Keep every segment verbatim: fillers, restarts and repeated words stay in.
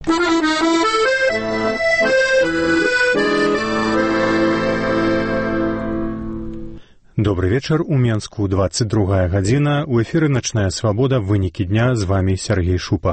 Добрый вечер. У Менску двадцать другая гадзіна. У эфіры «Начная свабода». Вынікі дня. З вами Сергей Шупа.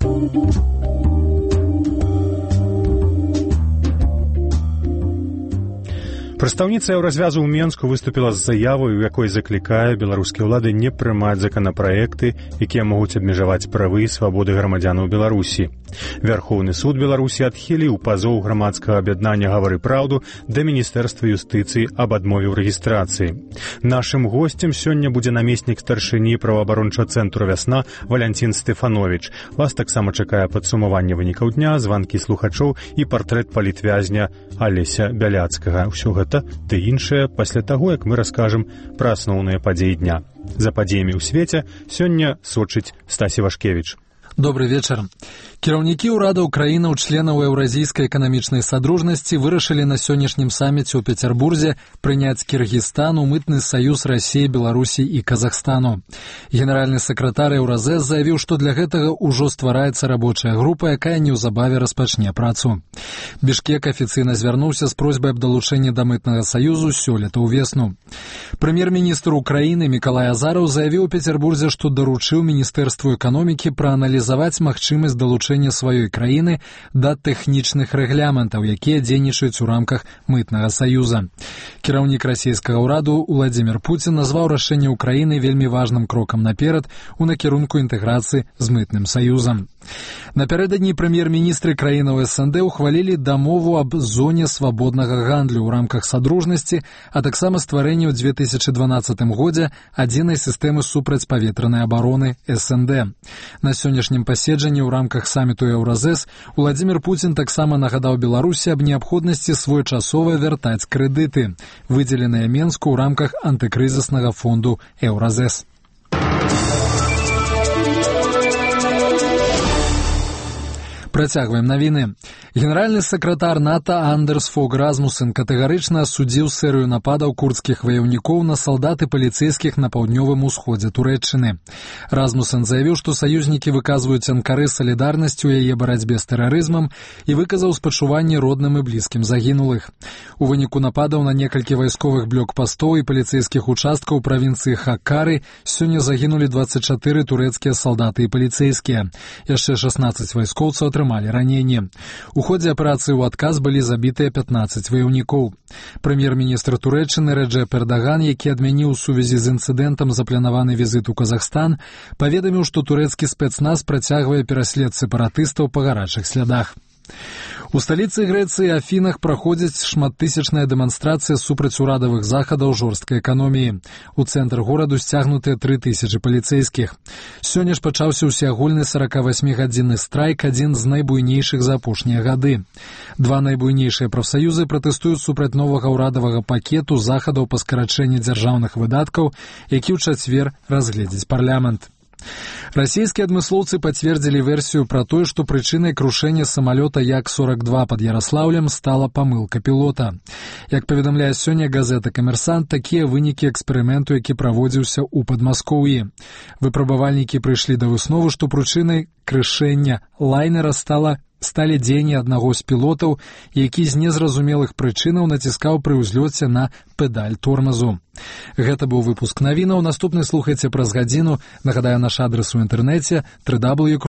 Прадстаўніца Еўразвязу ў Менску выступіла з заявай, у якой заклікае беларускія ўлады не прымаць законапраекты, якія могуць абмежаваць правы і свабоды грамадзянаў Беларусі. Вярхоўны суд Беларусі адхіліў пазоў грамадскага аб'яднання «Гавары праўду» да Міністэрства юстыцыі аб адмове ў рэгістрацыі. Нашым госцем сёння будзе намеснік старшыні праваабарончага цэнтру «Вясна» Валянцін Стэфановіч. Вас таксама чакае падсумаванне вынікаў дня, званкі слухачоў і партрэт палітвязня Алеся Бяляцкага. Усё гэта ды іншае пасля таго, як мы раскажам пра асноўныя падзеі дня. За падзеямі ў свеце сёння сочыць Стасі Вашкевіч. Добрый вечер. Кіраўнікі ўрадаў краінаў членаў Еўразійскай эканамічнай садружнасці вырашылі на сённяшнім саміце ў Пецярбурзе прыняць Кіргізстан у мытны саюз Расіі, Беларусі і Казахстану. Генеральны сакратар Еўразэс заявіў, што для гэтага ўжо ствараецца рабочая група, якая неўзабаве распачне працу. Бішкек афіцыйна звярнуўся з просьбай аб далучэнні да мытнага саюзу сёлета ўвесну. Прэм'ер-міністр Украіны Мікалай Азараў заявіў у Пецярбурзе, што даручыў Міністэрству эканомікі прааналізаваць магчымасць далучэння сваёй краіны да тэхнічных рэгламентаў, якія дзейнічаюць у рамках мытнага саюза. Кіраўнік расійскага ўраду Уладзімір Пуцін назваў рашэнне Украіны вельмі важным крокам наперад у накірунку інтэграцыі з мытным саюзам. Напярэдадні прэм'ер-міністры краінаў эс эн дэ ухвалілі дамову аб зоне свабоднага гандлю ў рамках садружнасці, а таксама стварэнне ў две тысячы дванаццатым годзе адзінай сістэмы супрацьпаветранай абароны эс эн дэ. На сённяшнім паседжанні ў рамках саміту Еўразэс Уладзімір Пуцін таксама нагадаў Беларусі аб неабходнасці своечасова вяртаць крэдыты, выдзеленыя Менску ў рамках антыкрызіснага фонду Еўразэс. Працягваем навіны. Генеральны сакратар НАТО Андерс Фог Расмуссен катэгарычна асудзіў серыю нападаў курдскіх ваяўнікоў на салдат і паліцэйскіх на паўднёвым усходзе Турэччыны. Расмуссен заявіў, што саюзнікі выказваюць Анкары салідарнасць у яе барацьбе з тэрарызмам і выказаў спачуванне родным і блізкім загінулых. У выніку нападаў на некалькі вайсковых блокпастоў і паліцэйскіх участкаў правінцыі Хаккары сёння загінулі дваццаць чатыры турэцкія салдаты і паліцэйскія. Яшчэ шаснаццаць вайскоўцаў атрымалі раненні. У ходзе аперацыі ў адказ былі забітыя пятнаццаць ваяўнікоў. Прэм'ер-міністр Турэччыны Рэджэп Эрдаган, які адмяніў у сувязі з інцыдэнтам запланаваны візіт у Казахстан, паведаміў, што турэцкі спецназ працягвае пераслед сепаратыстаў па гарачых слядах. У сталіцы Грэцыі Афінах праходзіць шматтысячная дэманстрацыя супраць урадавых захадаў жорсткай эканоміі. У цэнтр гораду сцягнутыя тры тысячы паліцэйскіх. Сёння ж пачаўся ўсеагульны соракавасьмігадзінны страйк, адзін з найбуйнейшых за апошнія гады. Два найбуйнейшыя прафсаюзы пратэстуюць супраць новага ўрадавага пакету захадаў па скарачэнні дзяржаўных выдаткаў, які ў чацвер разгледзіць парламент. Расійскія адмыслоўцы пацвердзілі версію пра тое, што прычынай крушэння самалёта Як сорок два пад Яраслаўлем стала памылка пілота. Як паведамляе сёння газета «Камерсант», такія вынікі эксперыменту, які праводзіўся ў Падмаскоўі. Выпрабавальнікі прыйшлі да высновы, што прычынай крушэння лайнера стала сталі дзеянні аднаго з пілотаў, які з незразумелых прычынаў націскаў пры ўзлёце на педаль тормазу. Гэта быў выпуск навінаў. Наступны слухайце праз гадзіну. Нагадаю, наш адрас у інтэрнэце дабл ю дабл ю дабл ю